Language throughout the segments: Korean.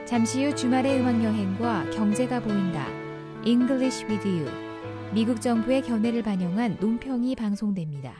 잠시 후 주말의 음악여행과 경제가 보인다. English with you. 미국 정부의 견해를 반영한 논평이 방송됩니다.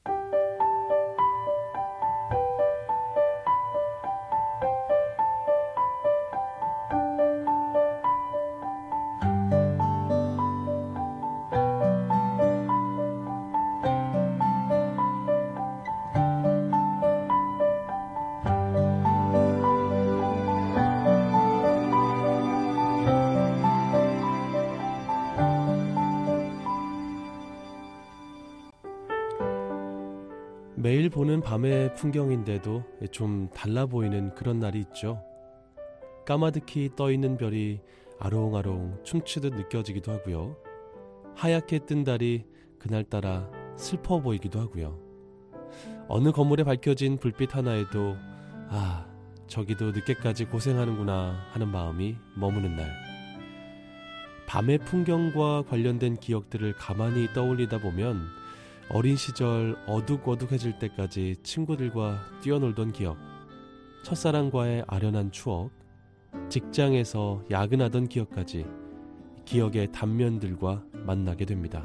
매일 보는 밤의 풍경인데도 좀 달라 보이는 그런 날이 있죠. 까마득히 떠있는 별이 아롱아롱 춤추듯 느껴지기도 하고요. 하얗게 뜬 달이 그날따라 슬퍼 보이기도 하고요. 어느 건물에 밝혀진 불빛 하나에도 저기도 늦게까지 고생하는구나 하는 마음이 머무는 날. 밤의 풍경과 관련된 기억들을 가만히 떠올리다 보면 어린 시절 어둑어둑해질 때까지 친구들과 뛰어놀던 기억, 첫사랑과의 아련한 추억, 직장에서 야근하던 기억까지 기억의 단면들과 만나게 됩니다.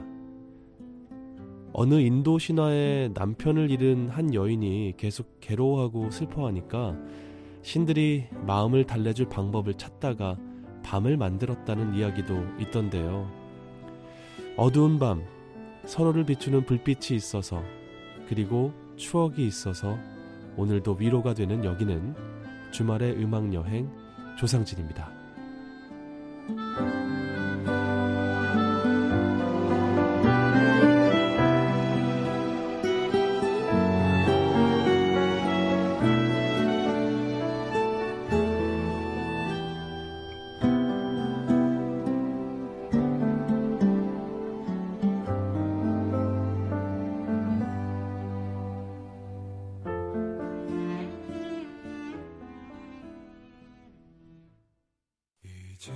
어느 인도 신화의 남편을 잃은 한 여인이 계속 괴로워하고 슬퍼하니까 신들이 마음을 달래줄 방법을 찾다가 밤을 만들었다는 이야기도 있던데요. 어두운 밤, 서로를 비추는 불빛이 있어서, 그리고 추억이 있어서 오늘도 위로가 되는 여기는 주말의 음악여행 조상진입니다. 이제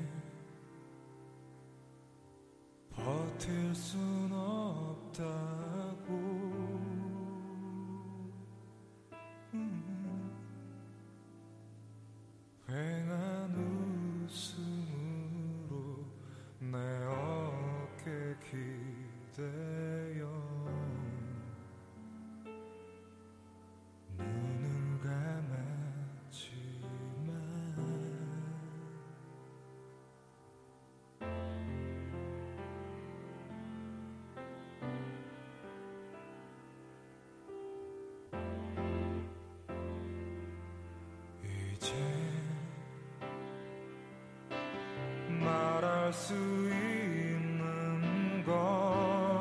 버틸 순 없다고 휑한 웃음으로 내 어깨 기대어 눈을 감았지만 이제 말할 수 있는 건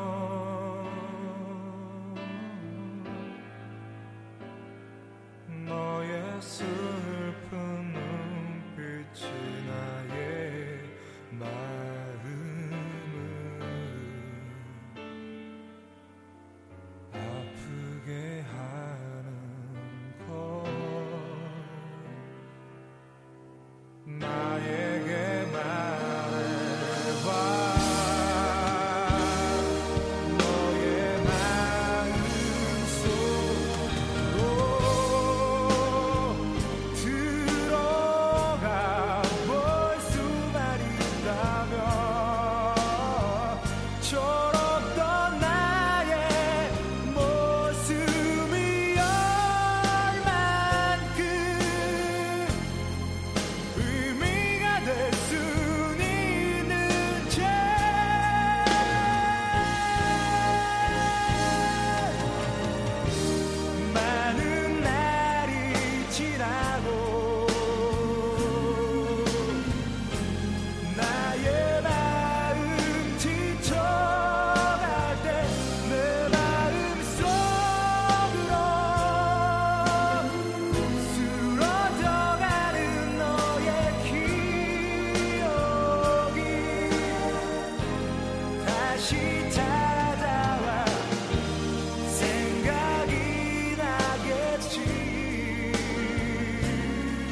너의 슬픈 눈빛이 나의 마음을 아프게 하는 것. 나에게 말해봐. 너의 마음속으로 들어가 볼 수만 있다면 철없던 나의 모습이 얼만큼 의미가 될 수 있는지. 많은 날이 지나고 나의 마음 지쳐갈 때 내 마음 속으로 쓰러져가는 너의 기억이 다시 찾아와 생각이 나겠지.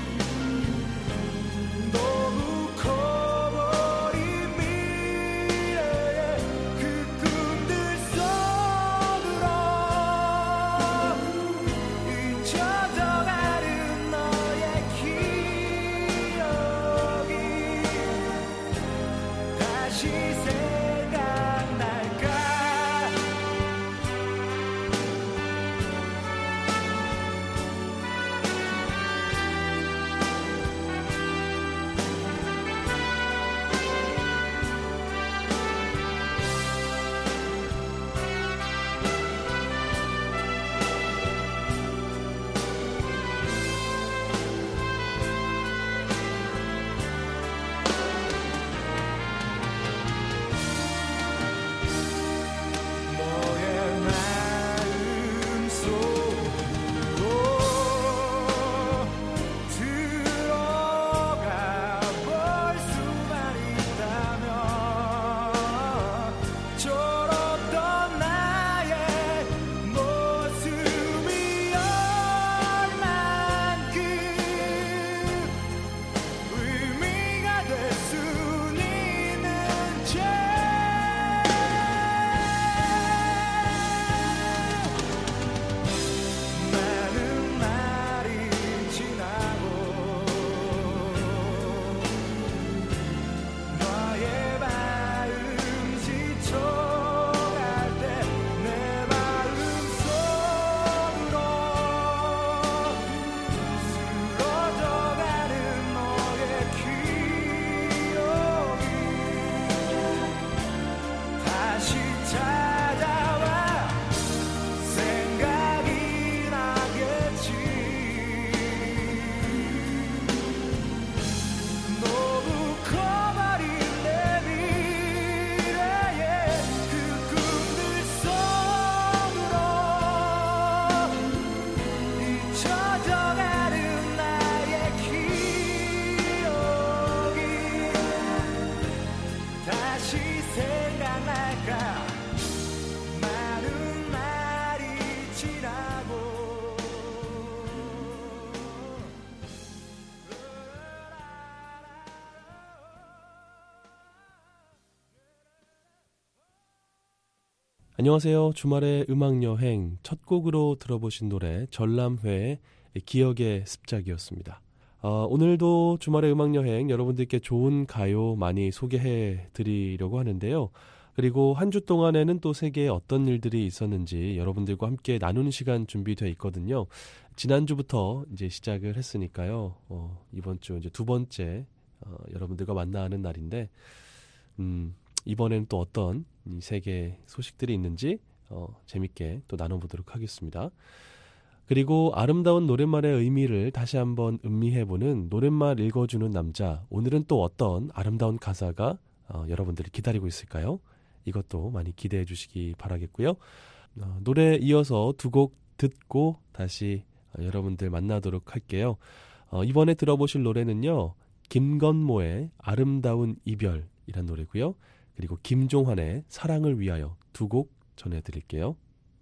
안녕하세요. 주말의 음악여행 첫 곡으로 들어보신 노래 전람회의 기억의 습작이었습니다. 오늘도 주말의 음악여행 여러분들께 좋은 가요 많이 소개해 드리려고 하는데요. 그리고 한 주 동안에는 또 세계에 어떤 일들이 있었는지 여러분들과 함께 나누는 시간 준비되어 있거든요. 지난주부터 이제 시작을 했으니까요. 이번 주 이제 두 번째 여러분들과 만나는 날인데 이번에는 또 어떤 이 세계 소식들이 있는지 재밌게 또 나눠보도록 하겠습니다. 그리고 아름다운 노랫말의 의미를 다시 한번 음미해보는 노랫말 읽어주는 남자. 오늘은 또 어떤 아름다운 가사가 여러분들을 기다리고 있을까요? 이것도 많이 기대해 주시기 바라겠고요. 노래 이어서 두 곡 듣고 다시 여러분들 만나도록 할게요. 이번에 들어보실 노래는요. 김건모의 아름다운 이별이란 노래고요. 그리고 김종환의 사랑을 위하여 두 곡 전해드릴게요.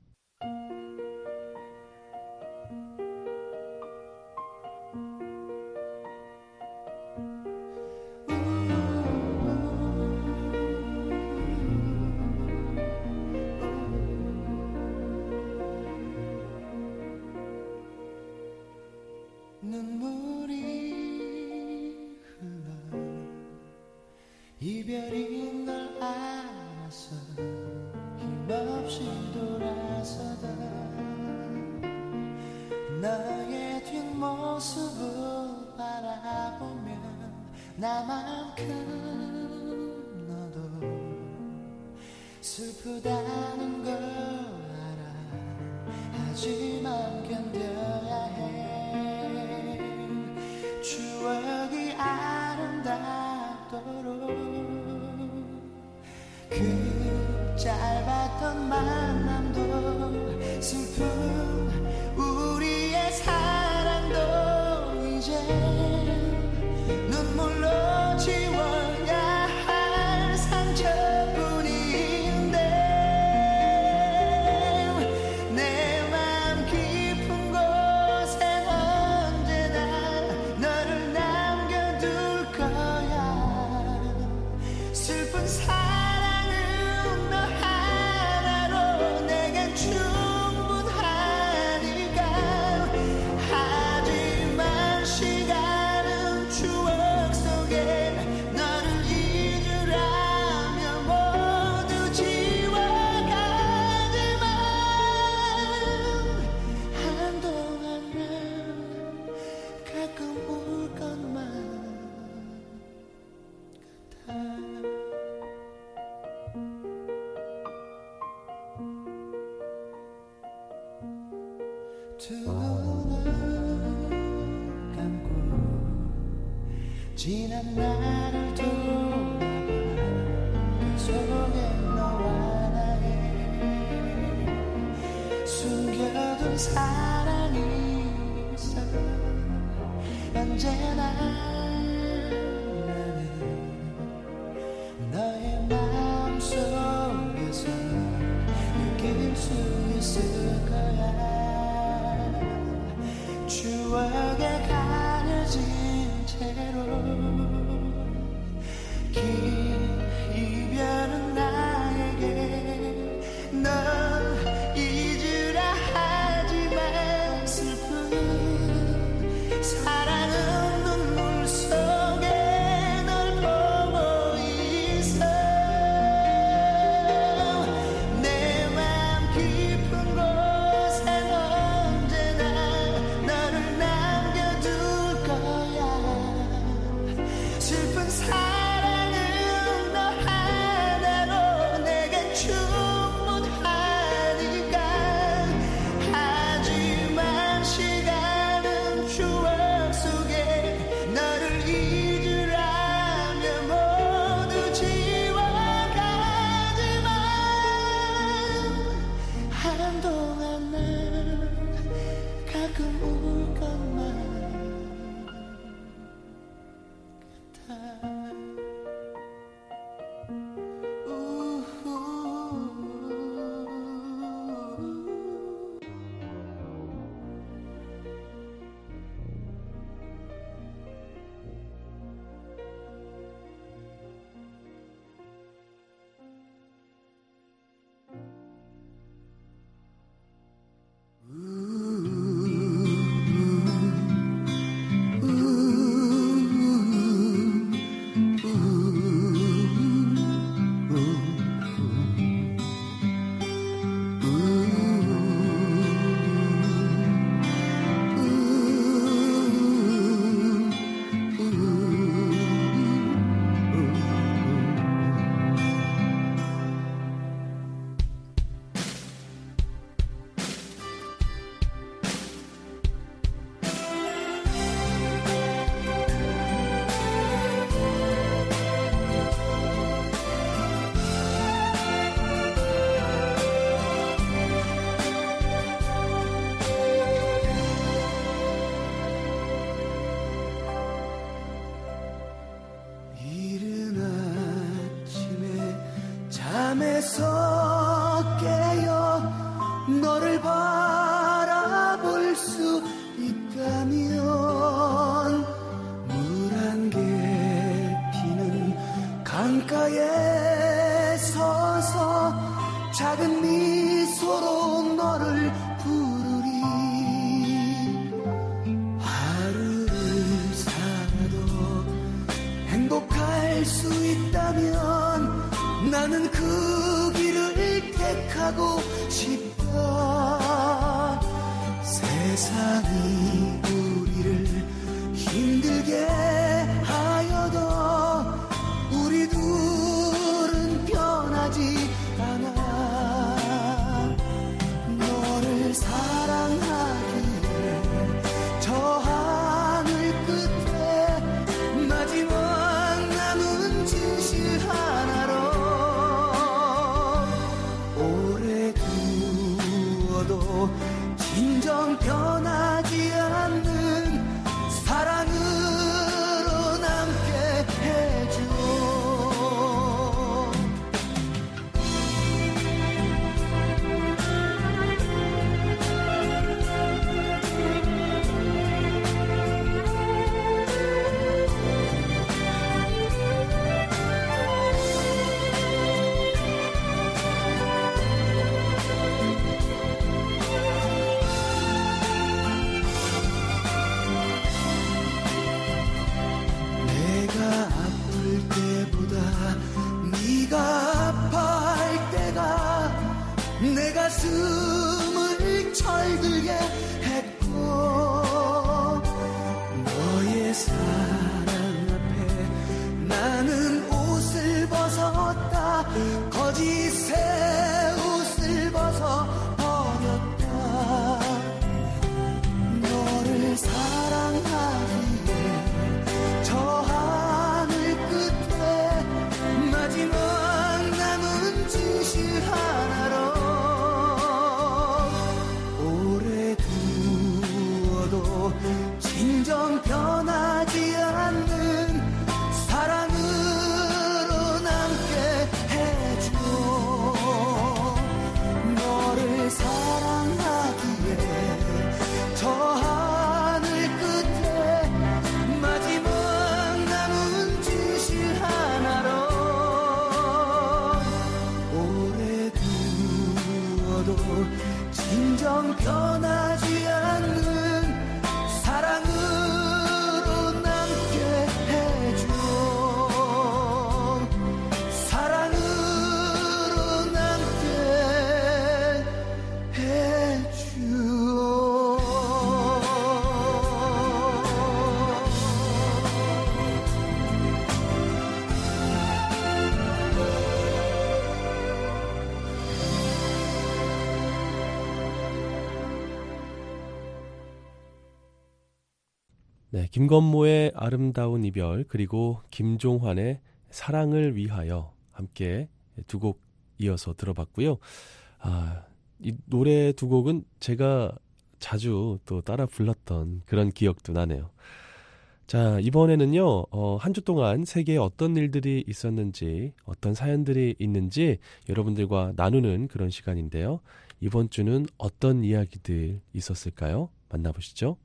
눈물이 흘러 이별인 걸 알았어 힘없이 돌아서다 너의 뒷모습을 바라보면 나만큼 너도 슬프다는 걸 알아 하지만 견뎌야 해 추억이 아름답도록 그 짧았던 만남도 슬픈 우리의 사랑도 이제 눈물로 지워야 할 상처뿐인데 내 맘 깊은 곳엔 언제나 너를 남겨둘 거야 슬픈 사랑은 너 하나로 내겐 충분하니까 하지만 시간은 추억 속에 너를 잊으라며 모두 지워가지만 한동안은 가끔 울 것만 같아 두 눈을 감고 지난 날을 돌아봐 그 속에 너와 나의 숨겨둔 사랑이 있어 언제나 나는 너의 마음속에서 느낄 수 있을 거야 추억에 가려진 채로 긴 이별은 나에게 넌 잊으라 하지만 슬픈 사랑은 눈물 속에 널 보고 있어 내 맘 깊은 곳엔 언제나 너를 남겨둘 거야 슬픈 사랑은 너 하나로 내겐 충분하니까 하지만 시간은 추억 속에 너를 잊으라며 모두 지워가지만 한동안 난 가끔 울 것만 같아 갈 수 있다면 나는 그 길을 택하고 싶다. 세상이 우리를 힘들게 하여도 우리 둘은 변하지 않아. 너를 사랑하기에 저 하늘 끝에 마지막 남은 진실 하나로 오래 두어도 진정 변하지 않는 사랑으로 남게 해줘. 내 가슴을 철들게 했고 너의 사랑 앞에 나는 옷을 벗었다. 거짓의 옷을 벗어버렸다. 너를 사랑하기에 저 하늘 끝에 마지막 남은 진실 하나로 진정 변하지 않는 사랑으로 남게 해줘. 너를 사랑하기에 저 하늘 끝에 마지막 남은 진실 하나로 오래 두어도 진정 변하지 않는 사랑으로 남게 해줘. 사랑으로 남게 해줘. 네, 김건모의 아름다운 이별 그리고 김종환의 사랑을 위하여 함께 두 곡 이어서 들어봤고요. 이 노래 두 곡은 제가 자주 또 따라 불렀던 그런 기억도 나네요. 자, 이번에는요. 한 주 동안 세계에 어떤 일들이 있었는지 어떤 사연들이 있는지 여러분들과 나누는 그런 시간인데요. 이번 주는 어떤 이야기들 있었을까요? 만나보시죠.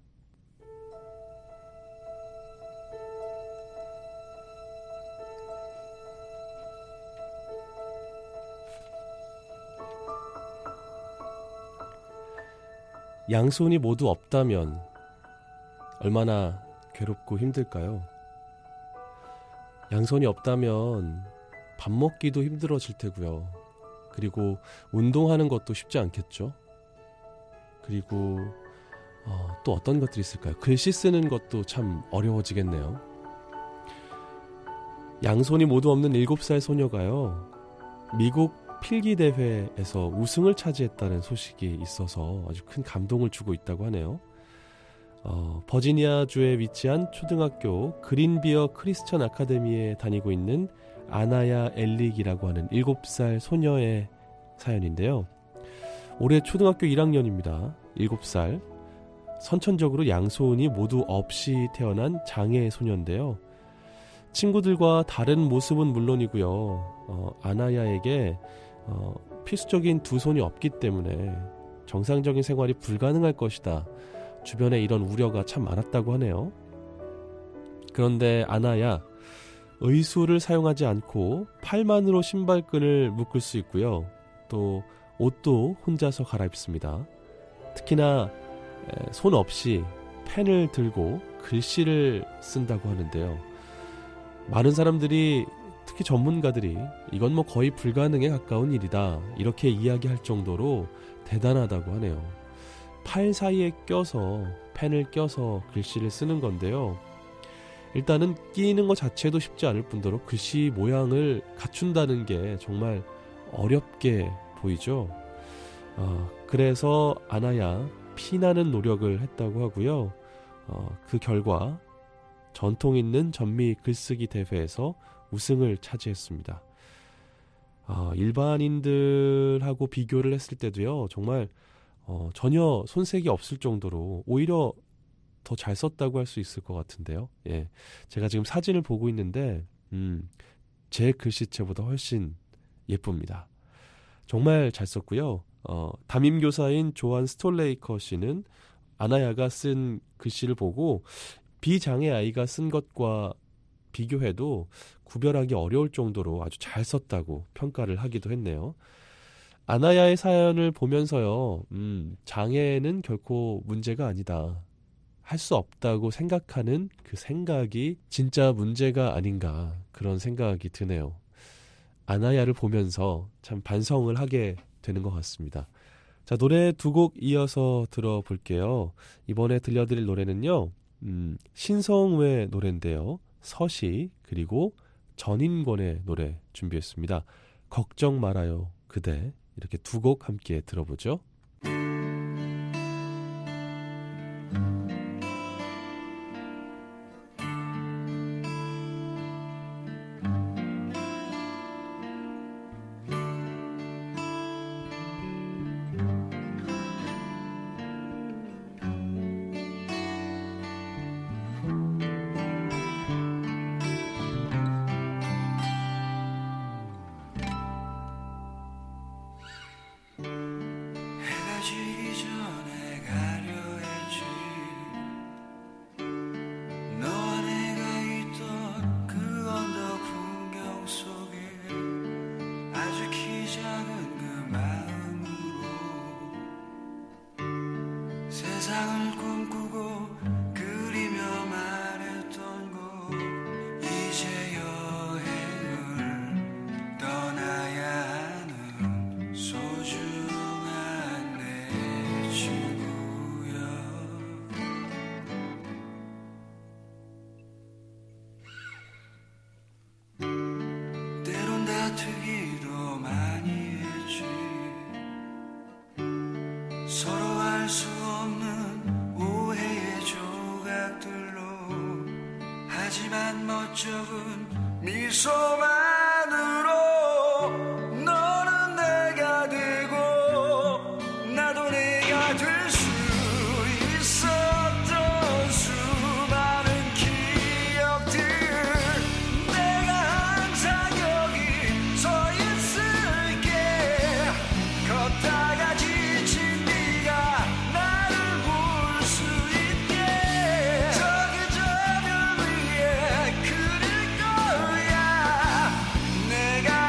양손이 모두 없다면 얼마나 괴롭고 힘들까요? 양손이 없다면 밥 먹기도 힘들어질 테고요. 그리고 운동하는 것도 쉽지 않겠죠? 그리고 또 어떤 것들이 있을까요? 글씨 쓰는 것도 참 어려워지겠네요. 양손이 모두 없는 7살 소녀가요. 미국 필기대회에서 우승을 차지했다는 소식이 있어서 아주 큰 감동을 주고 있다고 하네요. 버지니아주에 위치한 초등학교 그린비어 크리스천 아카데미에 다니고 있는 아나야 엘릭이라고 하는 7살 소녀의 사연인데요. 올해 초등학교 1학년입니다. 7살. 선천적으로 양손이 모두 없이 태어난 장애 소녀인데요. 친구들과 다른 모습은 물론이고요. 아나야에게 필수적인 두 손이 없기 때문에 정상적인 생활이 불가능할 것이다. 주변에 이런 우려가 참 많았다고 하네요. 그런데 아나야, 의수를 사용하지 않고 팔만으로 신발끈을 묶을 수 있고요. 또 옷도 혼자서 갈아입습니다. 특히나 손 없이 펜을 들고 글씨를 쓴다고 하는데요. 많은 사람들이, 특히 전문가들이 이건 뭐 거의 불가능에 가까운 일이다 이렇게 이야기할 정도로 대단하다고 하네요. 팔 사이에 껴서, 펜을 껴서 글씨를 쓰는 건데요. 일단은 끼는 것 자체도 쉽지 않을 뿐더러 글씨 모양을 갖춘다는 게 정말 어렵게 보이죠. 그래서 아나야 피나는 노력을 했다고 하고요. 그 결과 전통 있는 전미 글쓰기 대회에서 우승을 차지했습니다. 일반인들하고 비교를 했을 때도요, 정말 전혀 손색이 없을 정도로 오히려 더 잘 썼다고 할 수 있을 것 같은데요. 예, 제가 지금 사진을 보고 있는데 제 글씨체보다 훨씬 예쁩니다. 정말 잘 썼고요. 담임교사인 조한 스톨레이커 씨는 아나야가 쓴 글씨를 보고 비장애 아이가 쓴 것과 비교해도 구별하기 어려울 정도로 아주 잘 썼다고 평가를 하기도 했네요. 아나야의 사연을 보면서요, 장애는 결코 문제가 아니다. 할 수 없다고 생각하는 그 생각이 진짜 문제가 아닌가, 그런 생각이 드네요. 아나야를 보면서 참 반성을 하게 되는 것 같습니다. 자, 노래 두 곡 이어서 들어볼게요. 이번에 들려드릴 노래는요, 신성우의 노래인데요. 서시 그리고 전인권의 노래 준비했습니다. 걱정 말아요 그대, 이렇게 두 곡 함께 들어보죠. 세상을 꿈꾸고 그리며 말했던 곳 이제 여행을 떠나야 하는 소중한 내 친구여. 때론 다투기도 많이 했지. 서로 알 수 없는 오해의 조각들로. 하지만 멋쩍은 미소만으로 너는 내가 되고 나도 내가 될 수 있었던 수많은 기억들. 내가 항상 여기 서 있을게. 걷다가 지친 네가 나를 볼 수 있게. 저기 저별 위에 그릴 거야. 내가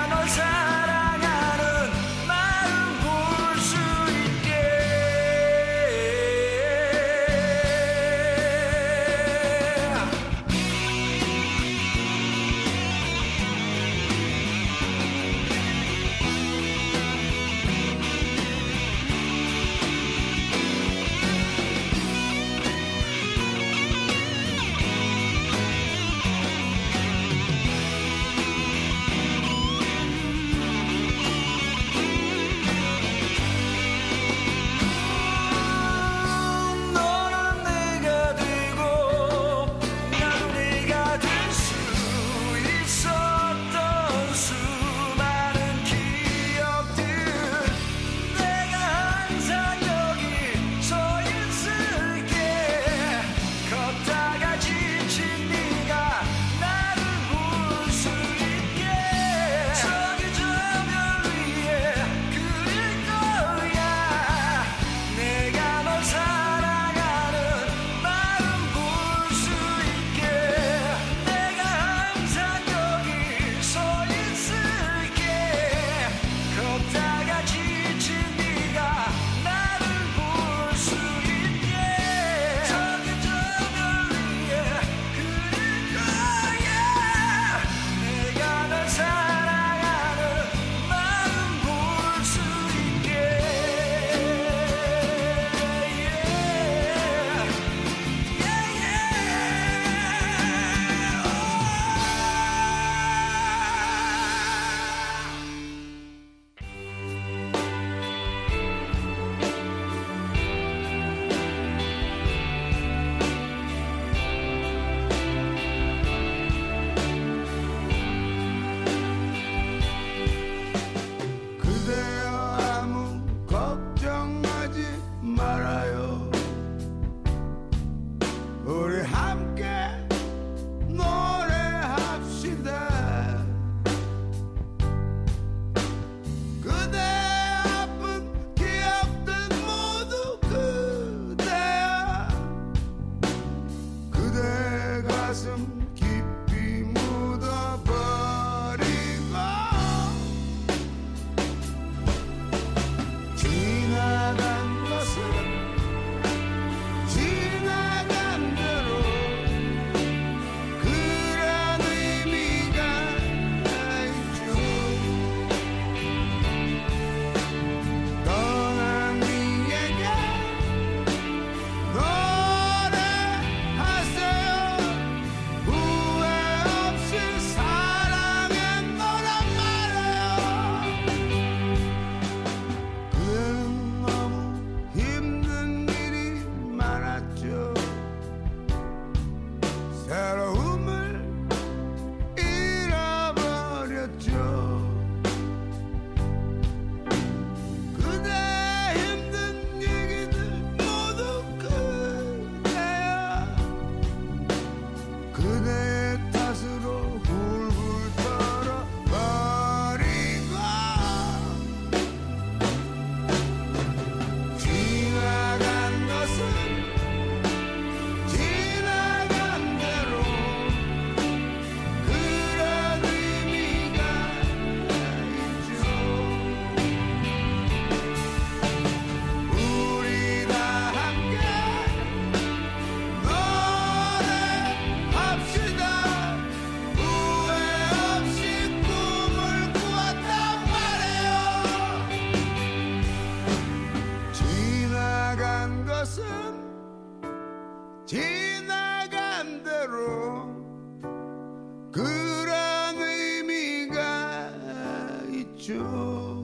그런 의미가 있죠.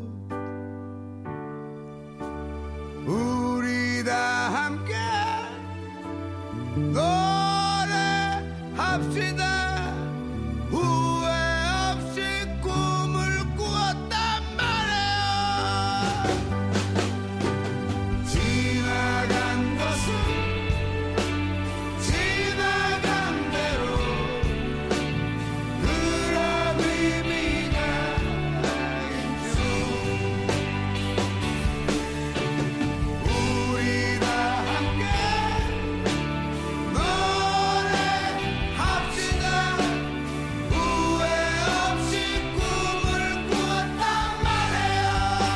우리 다 함께 노래합시다. 후회 없이 꿈을 꾸었단 말이에요. 지나간 것은 지나간 대로 그런 의미가 있죠. 우리 다 함께 노래합시다. 후회 없이 꿈을 꾸었단 말이에요.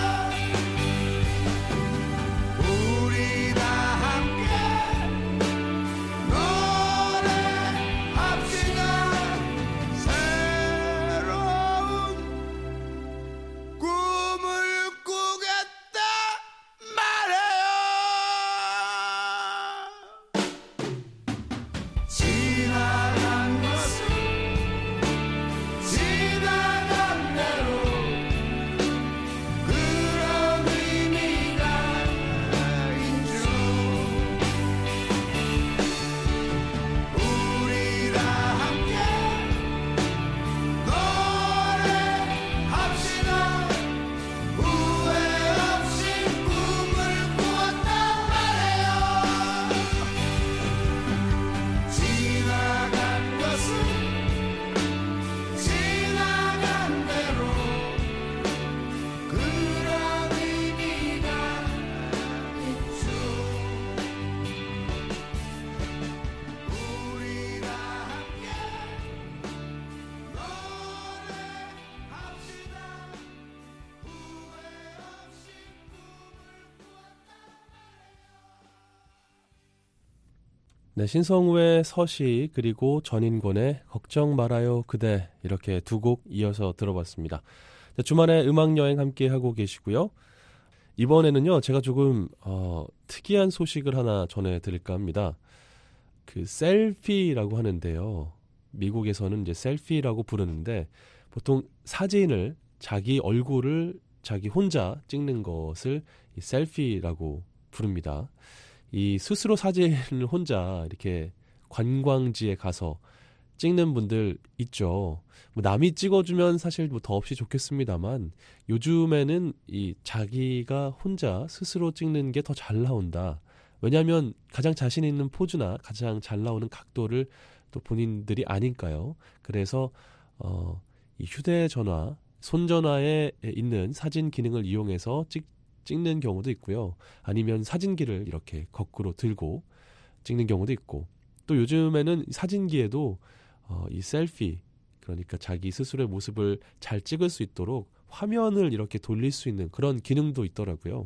우리 다 함께 노래합시다. 새로운 꿈을 꾸겠다 말해요. 지나간 것은 지나간 대로 그런 의미가 있죠. 우리 다 함께 노래합시다. 후회 없이 꿈을 꾸었단 말이에요. 지나간 것은 지나간 대로 그런 의미가 있죠. 우리 다 함께 노래합시다. 후회 없이 네, 신성우의 서시 그리고 전인권의 걱정 말아요 그대 이렇게 두 곡 이어서 들어봤습니다. 네, 주말에 음악여행 함께 하고 계시고요. 이번에는요 제가 조금 특이한 소식을 하나 전해드릴까 합니다. 그 셀피라고 하는데요. 미국에서는 이제 셀피라고 부르는데 보통 사진을 자기 얼굴을 자기 혼자 찍는 것을 이 셀피라고 부릅니다. 이 스스로 사진을 혼자 이렇게 관광지에 가서 찍는 분들 있죠. 뭐 남이 찍어주면 사실 뭐 더없이 좋겠습니다만 요즘에는 이 자기가 혼자 스스로 찍는 게 더 잘 나온다. 왜냐하면 가장 자신 있는 포즈나 가장 잘 나오는 각도를 또 본인들이 아니까요. 그래서 이 휴대전화, 손전화에 있는 사진 기능을 이용해서 찍는 경우도 있고요. 아니면 사진기를 이렇게 거꾸로 들고 찍는 경우도 있고 또 요즘에는 사진기에도 이 셀피 그러니까 자기 스스로의 모습을 잘 찍을 수 있도록 화면을 이렇게 돌릴 수 있는 그런 기능도 있더라고요.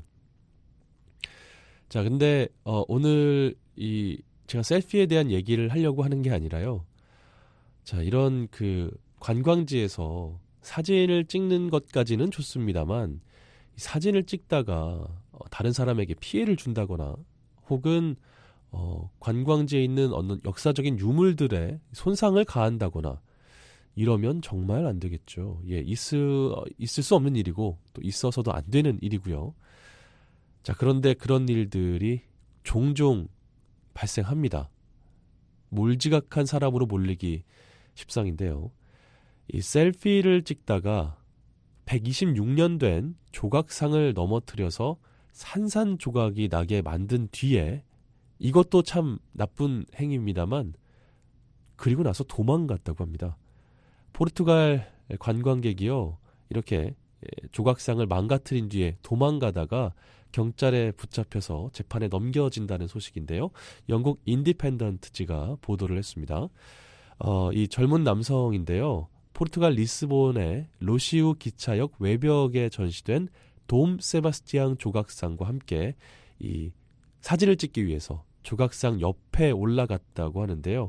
자, 근데 오늘 제가 셀피에 대한 얘기를 하려고 하는 게 아니라요. 자, 이런 그 관광지에서 사진을 찍는 것까지는 좋습니다만 사진을 찍다가 다른 사람에게 피해를 준다거나 혹은 관광지에 있는 어느 역사적인 유물들에 손상을 가한다거나 이러면 정말 안 되겠죠. 예, 있을 수 없는 일이고 또 있어서도 안 되는 일이고요. 자, 그런데 그런 일들이 종종 발생합니다. 몰지각한 사람으로 몰리기 십상인데요. 이 셀피를 찍다가 126년 된 조각상을 넘어뜨려서 산산조각이 나게 만든 뒤에 이것도 참 나쁜 행위입니다만 그리고 나서 도망갔다고 합니다. 포르투갈 관광객이요. 이렇게 조각상을 망가뜨린 뒤에 도망가다가 경찰에 붙잡혀서 재판에 넘겨진다는 소식인데요. 영국 인디펜던트지가 보도를 했습니다. 이 젊은 남성인데요. 포르투갈 리스본의 로시우 기차역 외벽에 전시된 돔 세바스티앙 조각상과 함께 이 사진을 찍기 위해서 조각상 옆에 올라갔다고 하는데요.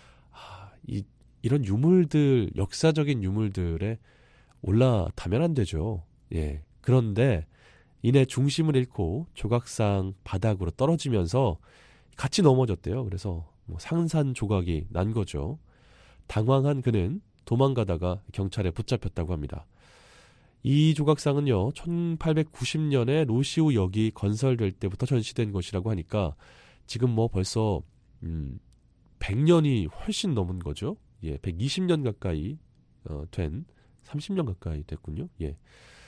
이런 유물들, 역사적인 유물들에 올라타면 안 되죠. 예. 그런데 이내 중심을 잃고 조각상 바닥으로 떨어지면서 같이 넘어졌대요. 그래서 산산조각이 난 거죠. 당황한 그는 도망가다가 경찰에 붙잡혔다고 합니다. 이 조각상은요, 1890년에 로시우역이 건설될 때부터 전시된 것이라고 하니까 지금 뭐 벌써 100년이 훨씬 넘은 거죠. 예, 120년 가까이 된 30년 가까이 됐군요. 예.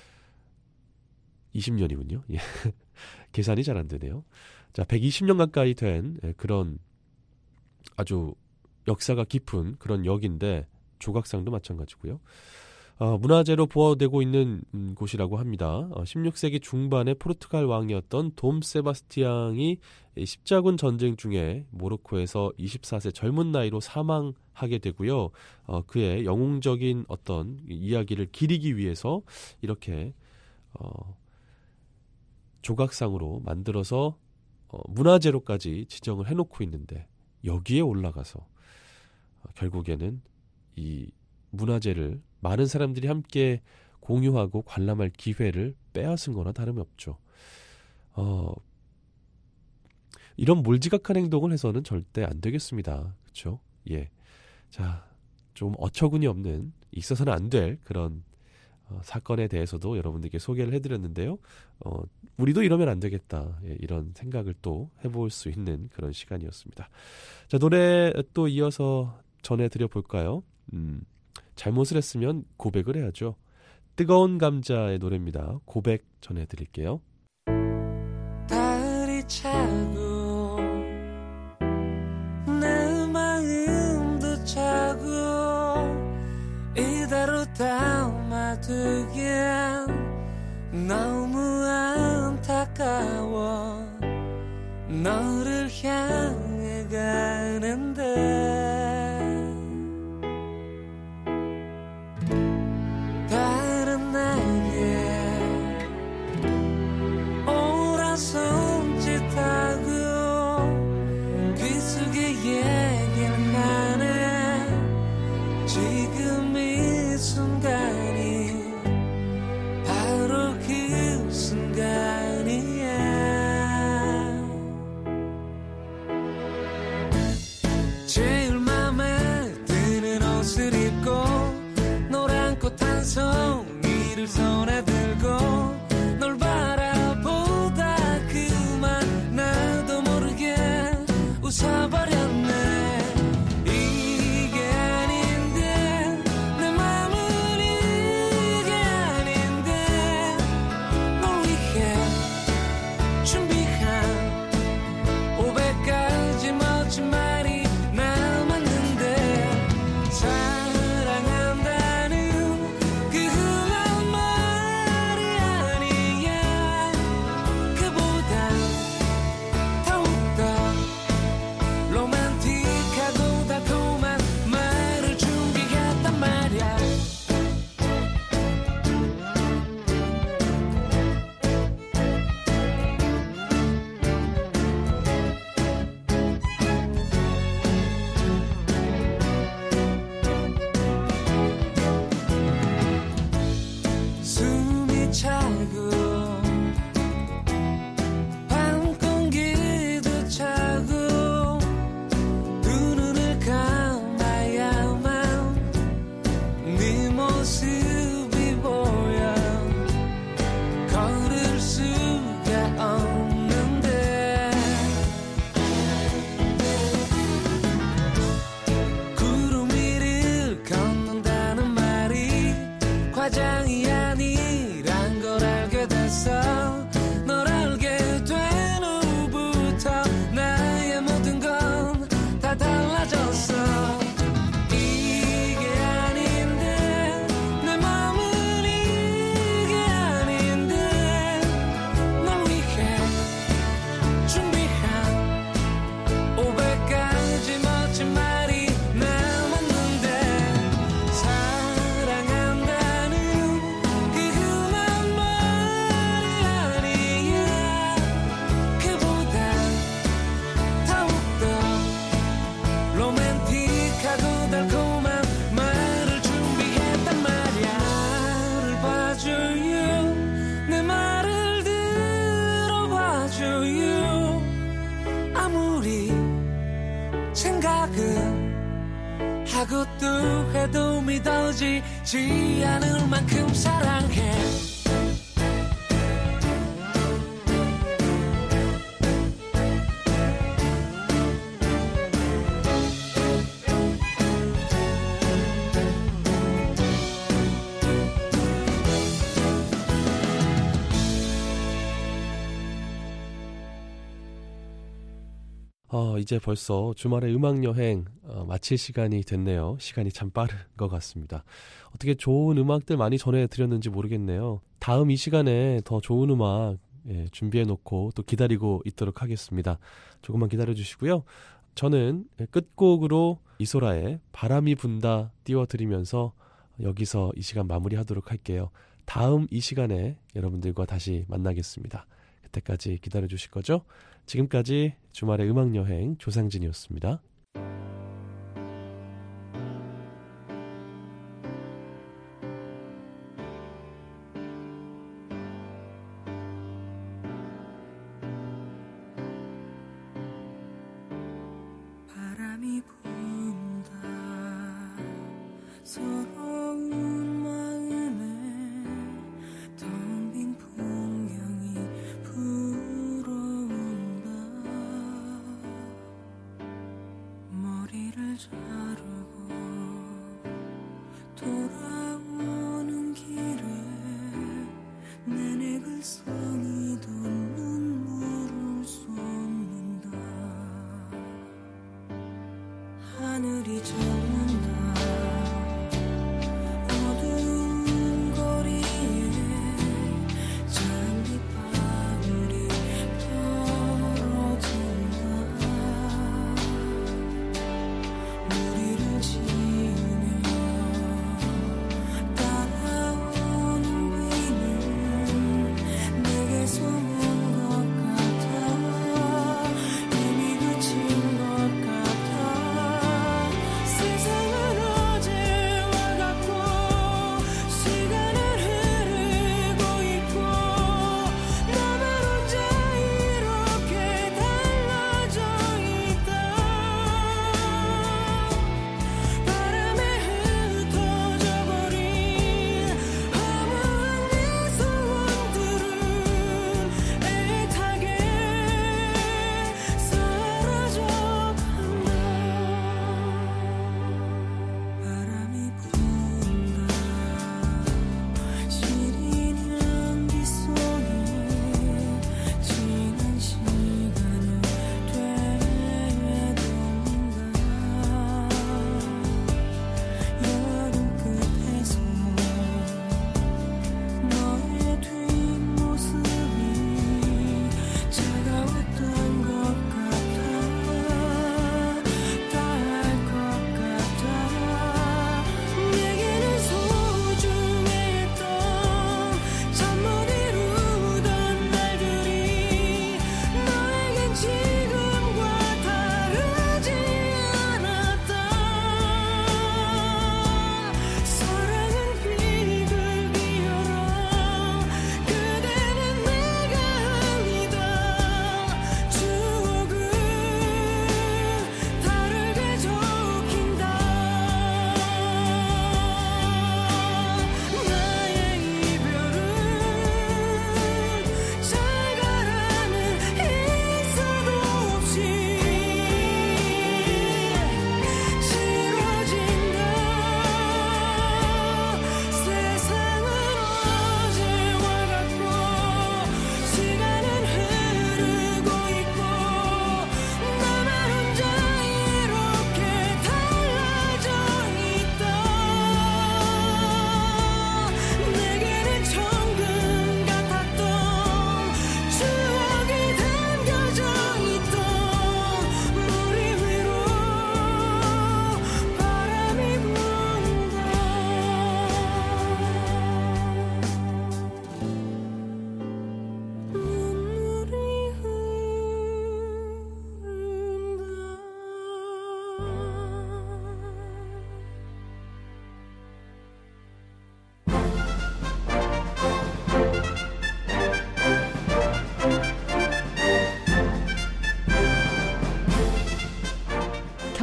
20년이군요. 예. 계산이 잘 안 되네요. 자, 120년 가까이 된 그런 아주 역사가 깊은 그런 역인데 조각상도 마찬가지고요. 문화재로 보호되고 있는 곳이라고 합니다. 16세기 중반에 포르투갈 왕이었던 돔 세바스티앙이 십자군 전쟁 중에 모로코에서 24세 젊은 나이로 사망하게 되고요. 그의 영웅적인 어떤 이야기를 기리기 위해서 이렇게 조각상으로 만들어서 문화재로까지 지정을 해놓고 있는데 여기에 올라가서 결국에는 이 문화재를 많은 사람들이 함께 공유하고 관람할 기회를 빼앗은 거나 다름이 없죠. 이런 몰지각한 행동을 해서는 절대 안 되겠습니다. 그렇죠? 예. 자, 좀 어처구니 없는 있어서는 안 될 그런 사건에 대해서도 여러분들께 소개를 해드렸는데요. 우리도 이러면 안 되겠다. 예, 이런 생각을 또 해볼 수 있는 그런 시간이었습니다. 자, 노래 또 이어서 전해드려볼까요? 잘못을 했으면 고백을 해야죠. 뜨거운 감자의 노래입니다. 고백 전해드릴게요. 달이 차고 내 마음도 차고 이대로 담아두기엔 너무 안타까워 너를 향해 가는데 다른 나에게 오라 손짓하고 귀속에 얘기는 나네 지금 이 순간이 바로 그 순간이야 제일 맘에 드는 옷을 입고 노란 꽃 한 송이를 손에 들고 널 바라보다 그만 나도 모르게 웃어버렸네 이게 아닌데 내 맘은 이게 아닌데 널 위해 준비한 500가지 멋진 말이 남았는데 사랑한다는 그런 말이 아니야 그보다 더욱더 로맨틱하고 달콤한 말을 준비했단 말이야 숨이 차고 밤 공기도 차고 두 눈을 감아야만 네 모습이 보여 걸을 수가 없는데 구름 위를 걷는다는 말이 과장이 아니란 걸 알게 됐어 널 알게 된 후부터 나의 모든 건 다 달라졌어 이게 아닌데 내 맘은 이게 아닌데 널 위해 준비한 500가지 멋진 말이 남았는데 사랑한다는 하고 또 해도 믿어지지 않을 만큼 사랑해. 이제 벌써 주말의 음악여행 마칠 시간이 됐네요. 시간이 참 빠른 것 같습니다. 어떻게 좋은 음악들 많이 전해드렸는지 모르겠네요. 다음 이 시간에 더 좋은 음악 준비해놓고 또 기다리고 있도록 하겠습니다. 조금만 기다려주시고요. 저는 끝곡으로 이소라의 바람이 분다 띄워드리면서 여기서 이 시간 마무리하도록 할게요. 다음 이 시간에 여러분들과 다시 만나겠습니다. 그때까지 기다려주실 거죠? 지금까지 주말의 음악여행 조상진이었습니다. 바람이 분다 서러운 마음에 텅 빈 풍경이 불어온다. 머리를 자르고 돌아오는 길에 내내 글썽이던 눈물을 쏟는다. 하늘이 젖는다.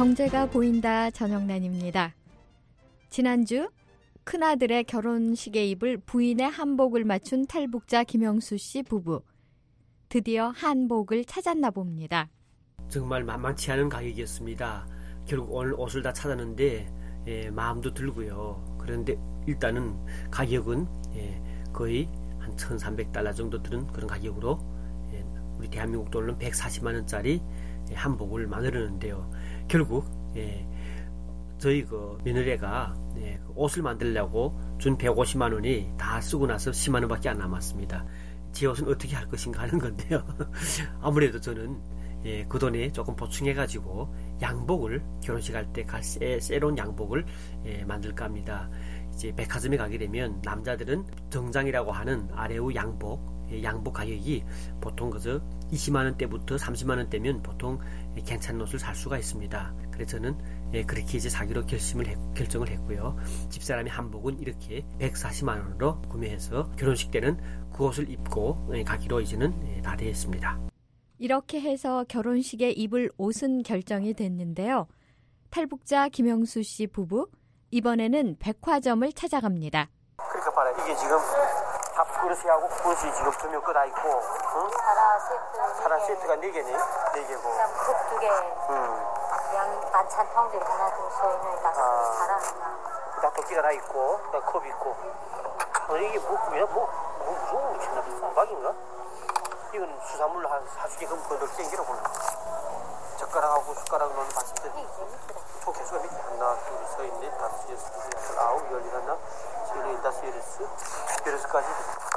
경제가 보인다 전영란입니다. 지난주 큰아들의 결혼식에 입을 부인의 한복을 맞춘 탈북자 김영수 씨 부부. 드디어 한복을 찾았나 봅니다. 정말 만만치 않은 가격이었습니다. 결국 오늘 옷을 다 찾았는데 마음도 들고요. 그런데 일단은 가격은 거의 한 1,300달러 정도 드는 그런 가격으로 우리 대한민국 돈은 140만 원짜리 한복을 만들었는데요. 결국 저희 그 며느리가 옷을 만들려고 준 150만 원이 다 쓰고 나서 10만 원밖에 안 남았습니다. 제 옷은 어떻게 할 것인가 하는 건데요. 아무래도 저는 그 돈에 조금 보충해가지고 양복을 결혼식 할 때 새로운 양복을 만들까 합니다. 이제 백화점에 가게 되면 남자들은 정장이라고 하는 아래우 양복 가격이 보통 그저 20만 원대부터 30만 원대면 보통 괜찮은 옷을 살 수가 있습니다. 그래서 저는 그렇게 이제 사기로 결정을 했고요. 집사람의 한복은 이렇게 140만 원으로 구매해서 결혼식 때는 그 옷을 입고 가기로 이제는 다 되었습니다. 이렇게 해서 결혼식에 입을 옷은 결정이 됐는데요. 탈북자 김영수 씨 부부, 이번에는 백화점을 찾아갑니다. 그러니까 봐라, 이게 지금 밥그릇하고 그릇이 지금 2명 거 다 있고, 응? 사라 세트가 4개네, 4개고. 국 2개, 양 반찬 통들이 하나 둘 셋, 넷, 다섯, 사라 하나. 다 도끼가 다 있고, 다 컵 있고. 아니 이게 무슨 무치나 수박인가? 이건 수산물로 한 40개 건들 땡기로 보는. 젓가락하고 숟가락 넣는 반찬들. 총 개수가 밑에 하나, 둘, 셋, 넷, 다섯, 여섯, 일곱, 아홉, 열, 하나, 열네, 다섯, 여섯까지.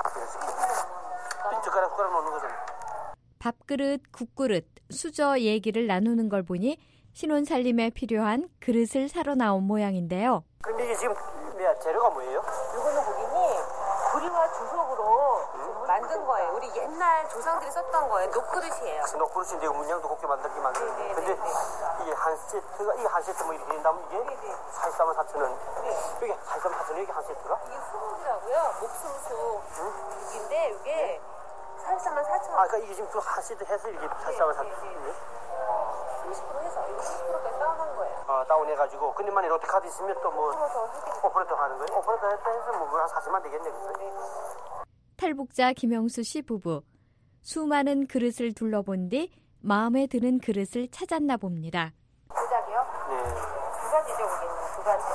젓가락, 숟가락 넣는 거잖아. 밥그릇, 국그릇, 수저 얘기를 나누는 걸 보니 신혼살림에 필요한 그릇을 사러 나온 모양인데요. 그럼 이게 지금 재료가 뭐예요? 이거는 고객님 구리와 주석으로 만든 거예요. 우리 옛날 조상들이 썼던 거예요. 녹그릇이에요. 녹그릇인데 이거 문양도 곱게 만들게 만드는데. 근데 이게 한 세트 뭐 이렇게 된다면 이게 43만 4천원. 이게 43만 4천원 이게 한 세트가? 이게 수국이라고요. 목숨수인데 이게 43만 4천원. 아, 그러니까 이게 지금 한 세트 해서 이렇게 43만 4천원. 50% 해서 이거 50%까지 다운한 거예요. 아, 다운해가지고. 근데 만약 롯데카드 있으면 또 뭐 5% 하는 거예요? 5% 했다 해서 뭐 한 40만 되겠네, 그죠? 탈북자 김영수 씨 부부. 수많은 그릇을 둘러본 뒤 마음에 드는 그릇을 찾았나 봅니다. 두 장이요? 네. 두 가지죠, 고객님. 두 가지.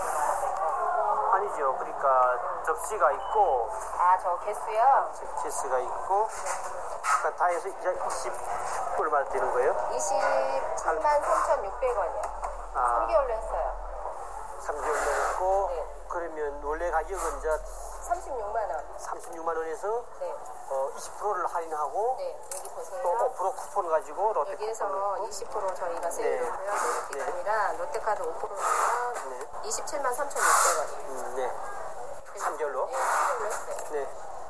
아니죠. 그러니까 접시가 있고. 아, 저 개수요? 치스가 있고. 그러니까 다 해서 이제 20 얼마 되는 거예요? 27만 3,600원이요. 3개월로 했어요. 3개월 냈고. 네. 그러면 원래 가격은 이제 36만 원. 36만 원에서 네. 20%를 할인하고. 네, 여기 보세요. 또 5% 쿠폰 가지고 롯데 여기에서 쿠폰 20% 저희가 세일을 하고요. 네. 기간이랑 롯데카드 5%면 네. 27만 3,600원이에요. 네. 3개월로? 네, 3개월로 했어요. 네.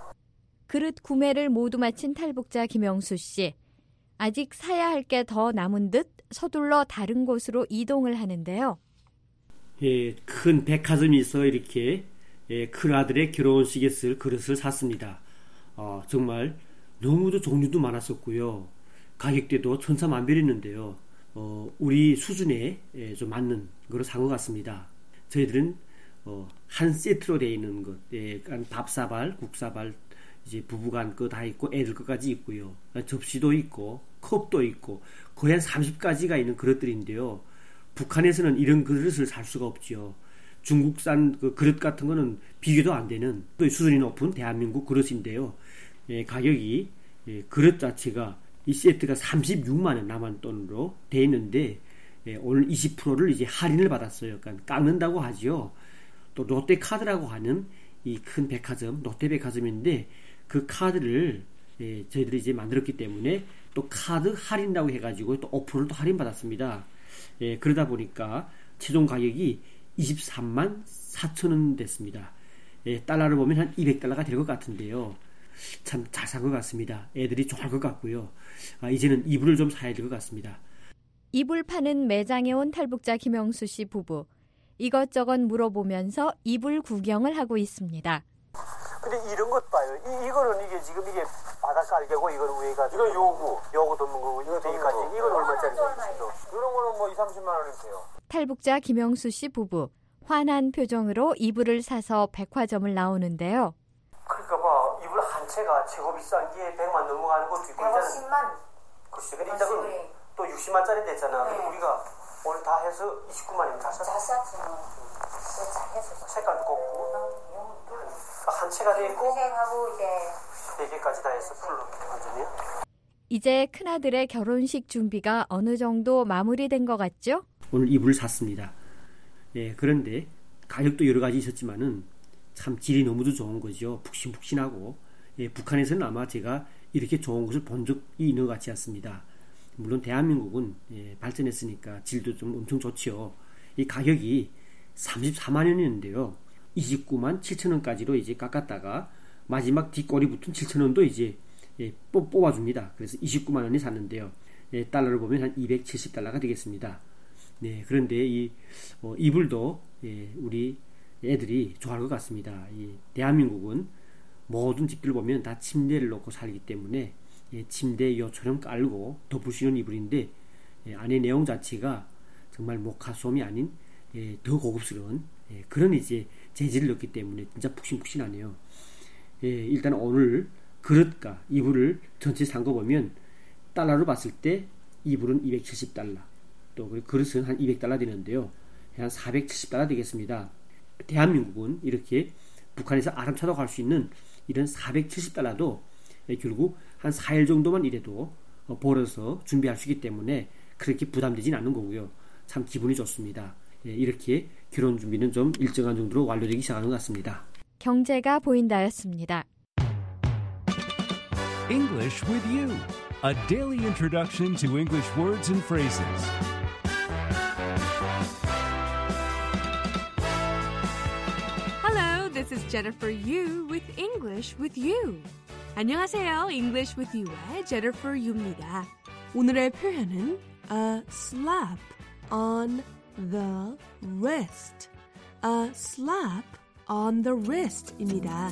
그릇 구매를 모두 마친 탈북자 김영수 씨. 아직 사야 할 게 더 남은 듯 서둘러 다른 곳으로 이동을 하는데요. 예, 큰 백화점이 있어 이렇게 큰 아들의 결혼식에 쓸 그릇을 샀습니다. 정말 너무도 종류도 많았었고요. 가격대도 천차만별했는데요. 우리 수준에 좀 맞는 그걸 산 것 같습니다. 저희들은 한 세트로 되어 있는 것, 밥사발, 국사발, 이제 부부간 거 다 있고 애들 것까지 있고요. 접시도 있고 컵도 있고 거의 한 30가지가 있는 그릇들인데요. 북한에서는 이런 그릇을 살 수가 없죠. 중국산 그 그릇 같은 거는 비교도 안 되는 또 수준이 높은 대한민국 그릇인데요. 가격이 그릇 자체가 이 세트가 36만 원 남한 돈으로 돼 있는데 오늘 20%를 이제 할인을 받았어요. 그러니까 깎는다고 하지요. 또 롯데카드라고 하는 이 큰 백화점, 롯데백화점인데 그 카드를 저희들이 이제 만들었기 때문에 또 카드 할인이라고 해가지고 또 5%를 또 할인 받았습니다. 그러다 보니까 최종 가격이 23만 4천 원 됐습니다. 달러로 보면 한 200달러가 될 것 같은데요. 참 잘 산 것 같습니다. 애들이 좋아할 것 같고요. 이제는 이불을 좀 사야 될 것 같습니다. 이불 파는 매장에 온 탈북자 김영수 씨 부부. 이것저것 물어보면서 이불 구경을 하고 있습니다. 근데 이런 것 봐요. 이거는 이게 지금 이게 바닷가알개고 이거는 위에가 이거 요구 덮는 거고 이거 여기까지 이건 얼마짜리죠? 이런 거는 뭐 2, 30만 원이면 돼요. 탈북자 김영수 씨 부부, 환한 표정으로 이불을 사서 백화점을 나오는데요. 그러니까 봐, 이불 한 채가 최고 비싼 게 100만 넘어가는 것도 있고 150만. 글쎄, 근데 이따가 또 60만짜리 됐잖아. 네. 우리가 오늘 다 해서 29만이면 다 샀어. 다 쌌지 뭐. 잘했어. 색깔도 곱고 한 채가 돼 있고 고생하고 이제 4개까지 다 했어. 풀로 완전히. 이제 큰아들의 결혼식 준비가 어느 정도 마무리된 것 같죠? 오늘 이불을 샀습니다. 예, 그런데 가격도 여러 가지 있었지만은 참 질이 너무도 좋은 거죠. 푹신푹신하고. 예, 북한에서는 아마 제가 이렇게 좋은 것을 본 적이 있는 것 같지 않습니다. 물론 대한민국은 발전했으니까 질도 좀 엄청 좋지요. 이 가격이 34만 원이었는데요. 29만 7천 원까지로 이제 깎았다가 마지막 뒷꼬리 붙은 7천 원도 이제 뽑아줍니다. 그래서 29만 원이 샀는데요. 달러로 보면 한 270달러가 되겠습니다. 네, 그런데 이 이불도 우리 애들이 좋아할 것 같습니다. 이 대한민국은 모든 집들 보면 다 침대를 놓고 살기 때문에 침대 요처럼 깔고 덮을 수 있는 이불인데 안에 내용 자체가 정말 모카솜이 아닌 더 고급스러운 그런 이제 재질을 넣기 때문에 진짜 푹신푹신하네요. 일단 오늘 그릇과 이불을 전체 산 거 보면 달러로 봤을 때 이불은 270달러, 또 그릇은 한 200달러 되는데요. 한 470달러 되겠습니다. 대한민국은 이렇게 북한에서 아람차도 갈 수 있는 이런 470달러도 결국 한 4일 정도만 일해도 벌어서 준비할 수 있기 때문에 그렇게 부담되진 않는 거고요. 참 기분이 좋습니다. 이렇게 결혼 준비는 좀 일정한 정도로 완료되기 시작하는 것 같습니다. 경제가 보인다였습니다. English with you, a daily introduction to English words and phrases. Hello, this is Jennifer Yu with English with You. 안녕하세요, English with You의 Jennifer Yu입니다. 오늘의 표현은 a slap on the wrist. A slap on the wrist입니다.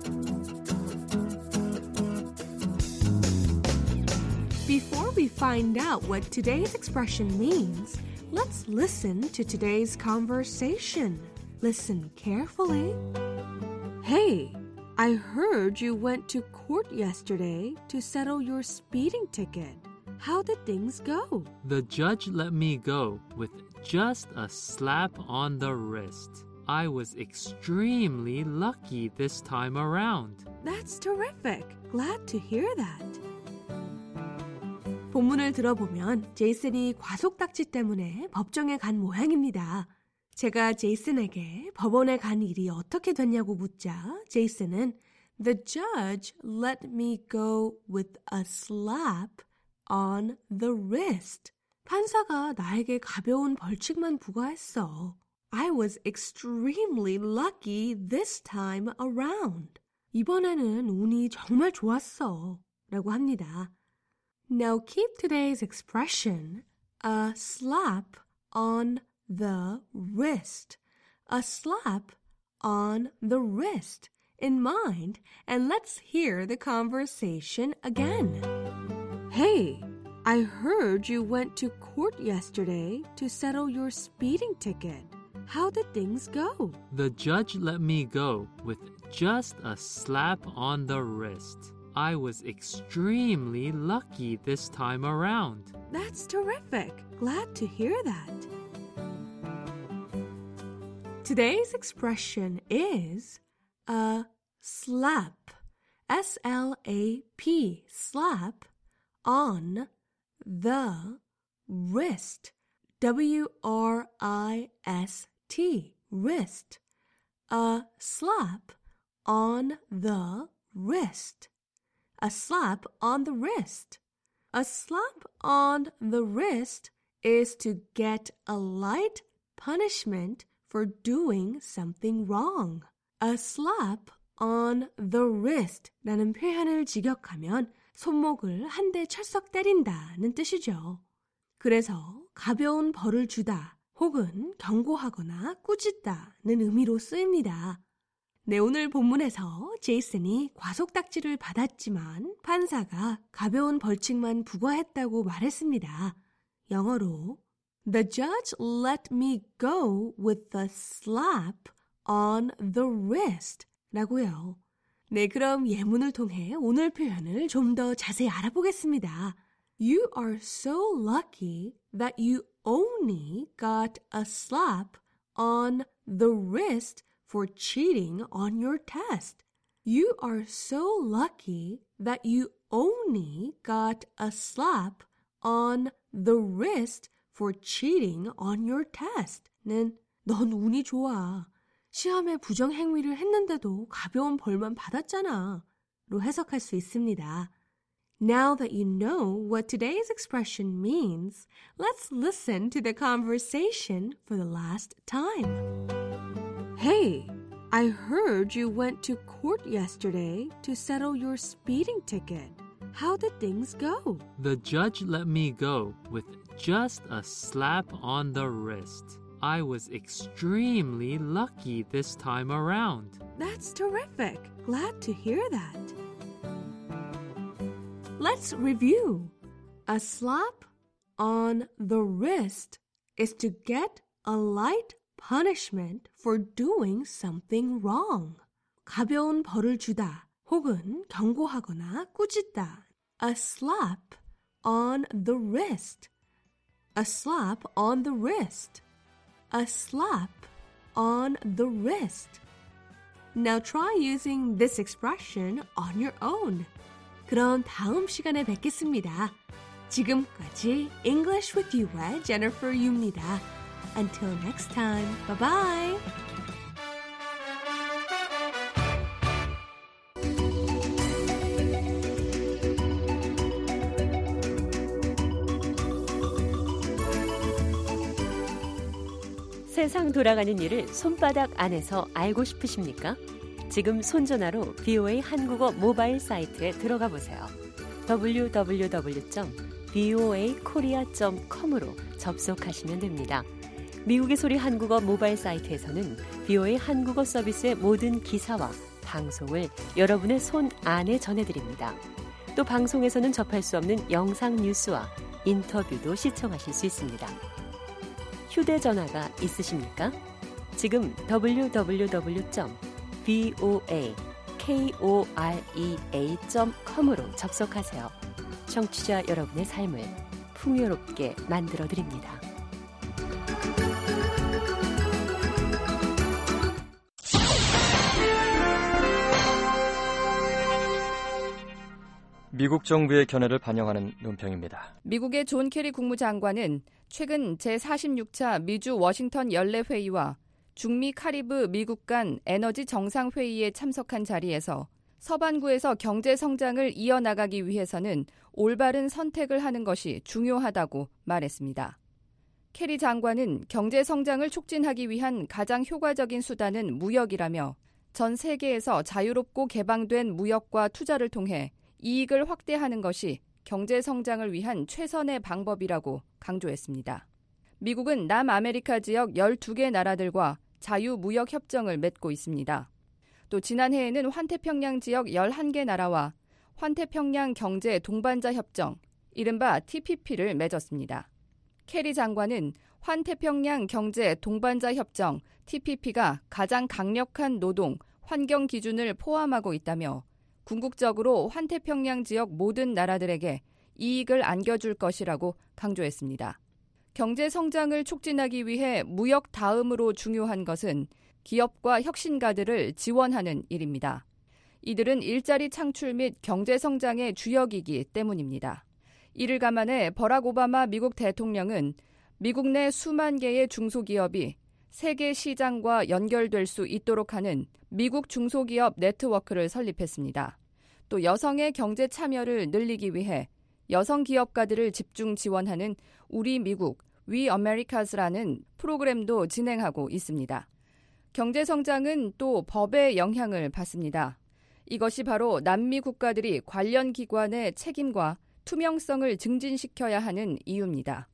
Before we find out what today's expression means, let's listen to today's conversation. Listen carefully. Hey, I heard you went to court yesterday to settle your speeding ticket. How did things go? The judge let me go with just a slap on the wrist. I was extremely lucky this time around. That's terrific. Glad to hear that. 본문을 들어보면 제이슨이 과속딱지 때문에 법정에 간 모양입니다. 제가 제이슨에게 법원에 간 일이 어떻게 됐냐고 묻자 제이슨은 The judge let me go with a slap on the wrist. 판사가 나에게 가벼운 벌칙만 부과했어. I was extremely lucky this time around. 이번에는 운이 정말 좋았어. 라고 합니다. Now keep today's expression, a slap on the wrist. A slap on the wrist in mind, and let's hear the conversation again. Hey, I heard you went to court yesterday to settle your speeding ticket. How did things go? The judge let me go with just a slap on the wrist. I was extremely lucky this time around. That's terrific. Glad to hear that. Today's expression is a slap. S-L-A-P. Slap on the wrist. W-R-I-S-T. Wrist. A slap on the wrist. A slap on the wrist. A slap on the wrist is to get a light punishment for doing something wrong. A slap on the wrist 라는 표현을 직역하면 손목을 한 대 철썩 때린다는 뜻이죠. 그래서 가벼운 벌을 주다 혹은 경고하거나 꾸짖다는 의미로 쓰입니다. 네, 오늘 본문에서 제이슨이 과속딱지를 받았지만 판사가 가벼운 벌칙만 부과했다고 말했습니다. 영어로 The judge let me go with a slap on the wrist 라고요. 네, 그럼 예문을 통해 오늘 표현을 좀 더 자세히 알아보겠습니다. You are so lucky that you only got a slap on the wrist for cheating on your test. You are so lucky that you only got a slap on the wrist for cheating on your test. 는 넌 운이 좋아. 시험에 부정행위를 했는데도 가벼운 벌만 받았잖아. 로 해석할 수 있습니다. Now that you know what today's expression means, let's listen to the conversation for the last time. Hey, I heard you went to court yesterday to settle your speeding ticket. How did things go? The judge let me go with just a slap on the wrist. I was extremely lucky this time around. That's terrific. Glad to hear that. Let's review. A slap on the wrist is to get a light punishment for doing something wrong. 가벼운 벌을 주다 혹은 경고하거나 꾸짖다. A slap on the wrist. A slap on the wrist. A slap on the wrist. Now try using this expression on your own. 그럼 다음 시간에 뵙겠습니다. 지금까지 English with You의 Jennifer Yu입니다. Until next time, bye-bye. 세상 돌아가는 일을 손바닥 안에서 알고 싶으십니까? 지금 손전화로 VOA 한국어 모바일 사이트에 들어가 보세요. www.voakorea.com으로 접속하시면 됩니다. 미국의 소리 한국어 모바일 사이트에서는 VOA 한국어 서비스의 모든 기사와 방송을 여러분의 손 안에 전해드립니다. 또 방송에서는 접할 수 없는 영상 뉴스와 인터뷰도 시청하실 수 있습니다. 휴대전화가 있으십니까? 지금 www.voakorea.com으로 접속하세요. 청취자 여러분의 삶을 풍요롭게 만들어드립니다. 미국 정부의 견해를 반영하는 논평입니다. 미국의 존 케리 국무장관은 최근 제46차 미주 워싱턴 연례회의와 중미 카리브 미국 간 에너지 정상회의에 참석한 자리에서 서반구에서 경제 성장을 이어나가기 위해서는 올바른 선택을 하는 것이 중요하다고 말했습니다. 케리 장관은 경제 성장을 촉진하기 위한 가장 효과적인 수단은 무역이라며 전 세계에서 자유롭고 개방된 무역과 투자를 통해 이익을 확대하는 것이 경제 성장을 위한 최선의 방법이라고 강조했습니다. 미국은 남아메리카 지역 12개 나라들과 자유무역협정을 맺고 있습니다. 또 지난해에는 환태평양 지역 11개 나라와 환태평양 경제 동반자 협정, 이른바 TPP를 맺었습니다. 케리 장관은 환태평양 경제 동반자 협정 TPP가 가장 강력한 노동, 환경 기준을 포함하고 있다며 궁극적으로 환태평양 지역 모든 나라들에게 이익을 안겨줄 것이라고 강조했습니다. 경제 성장을 촉진하기 위해 무역 다음으로 중요한 것은 기업과 혁신가들을 지원하는 일입니다. 이들은 일자리 창출 및 경제 성장의 주역이기 때문입니다. 이를 감안해 버락 오바마 미국 대통령은 미국 내 수만 개의 중소기업이 세계 시장과 연결될 수 있도록 하는 미국 중소기업 네트워크를 설립했습니다. 또 여성의 경제 참여를 늘리기 위해 여성 기업가들을 집중 지원하는 우리 미국 We Americas라는 프로그램도 진행하고 있습니다. 경제 성장은 또 법의 영향을 받습니다. 이것이 바로 남미 국가들이 관련 기관의 책임과 투명성을 증진시켜야 하는 이유입니다.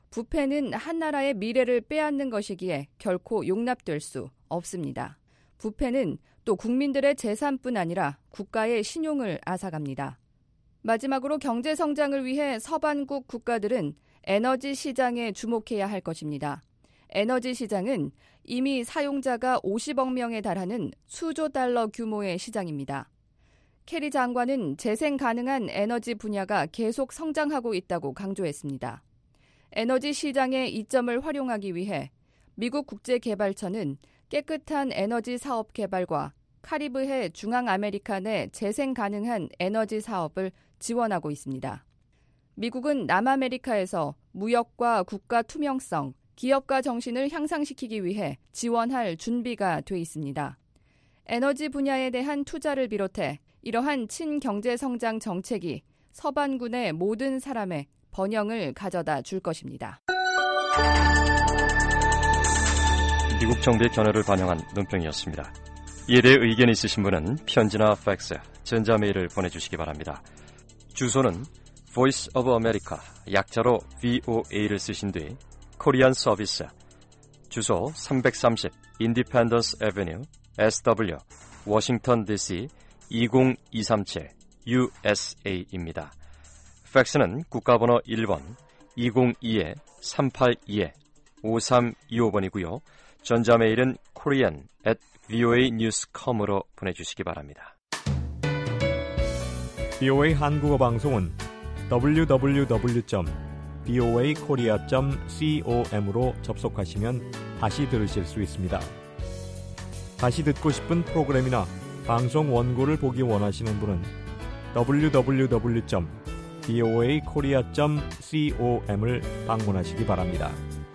부패는 한 나라의 미래를 빼앗는 것이기에 결코 용납될 수 없습니다. 부패는 또 국민들의 재산뿐 아니라 국가의 신용을 앗아갑니다. 마지막으로 경제 성장을 위해 서반국 국가들은 에너지 시장에 주목해야 할 것입니다. 에너지 시장은 이미 사용자가 50억 명에 달하는 수조 달러 규모의 시장입니다. 캐리 장관은 재생 가능한 에너지 분야가 계속 성장하고 있다고 강조했습니다. 에너지 시장의 이점을 활용하기 위해 미국 국제개발처는 깨끗한 에너지 사업 개발과 카리브해 중앙아메리카 내 재생 가능한 에너지 사업을 지원하고 있습니다. 미국은 남아메리카에서 무역과 국가 투명성, 기업가 정신을 향상시키기 위해 지원할 준비가 돼 있습니다. 에너지 분야에 대한 투자를 비롯해 이러한 친경제성장 정책이 서반군의 모든 사람의 번영을 가져다 줄 것입니다. 미국 정부의 견해를 반영한 논평이었습니다. 이에 대해 의견이 있으신 분은 편지나 팩스, 전자메일을 보내주시기 바랍니다. 주소는 Voice of America, 약자로 VOA를 쓰신 뒤 코리안 서비스, 주소 330 Independence Avenue, SW, 워싱턴 DC 20237 USA입니다. 팩스는 국가번호 1번 202-382-5325번이고요. 전자메일은 korean@voanews.com으로 보내주시기 바랍니다. VOA 한국어 방송은 www.voakorea.com으로 접속하시면 다시 들으실 수 있습니다. 다시 듣고 싶은 프로그램이나 방송 원고를 보기 원하시는 분은 www.voakorea.com을 방문하시기 바랍니다.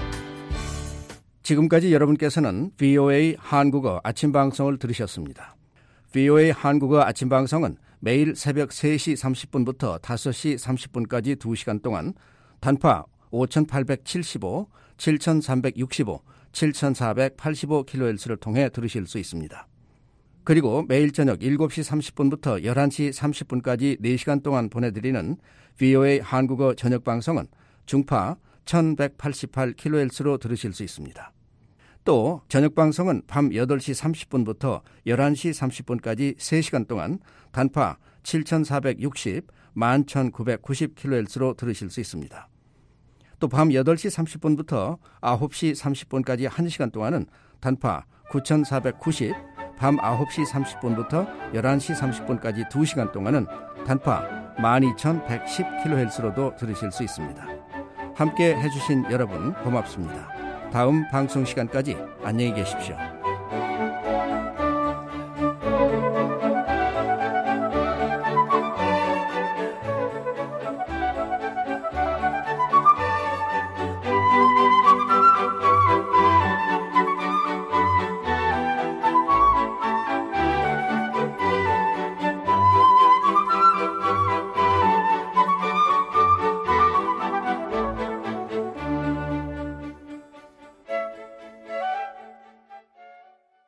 지금까지 여러분께서는 VOA 한국어 아침 방송을 들으셨습니다. VOA 한국어 아침 방송은 매일 새벽 3시 30분부터 5시 30분까지 2시간 동안 단파 5875, 7365, 7485kHz를 통해 들으실 수 있습니다. 그리고 매일 저녁 7시 30분부터 11시 30분까지 4시간 동안 보내드리는 VOA 한국어 저녁 방송은 중파 1188kHz로 들으실 수 있습니다. 또 저녁 방송은 밤 8시 30분부터 11시 30분까지 3시간 동안 단파 7460, 11990kHz로 들으실 수 있습니다. 또 밤 8시 30분부터 9시 30분까지 1시간 동안은 단파 9490, 밤 9시 30분부터 11시 30분까지 2시간 동안은 단파 12110kHz로도 들으실 수 있습니다. 함께 해주신 여러분 고맙습니다. 다음 방송 시간까지 안녕히 계십시오.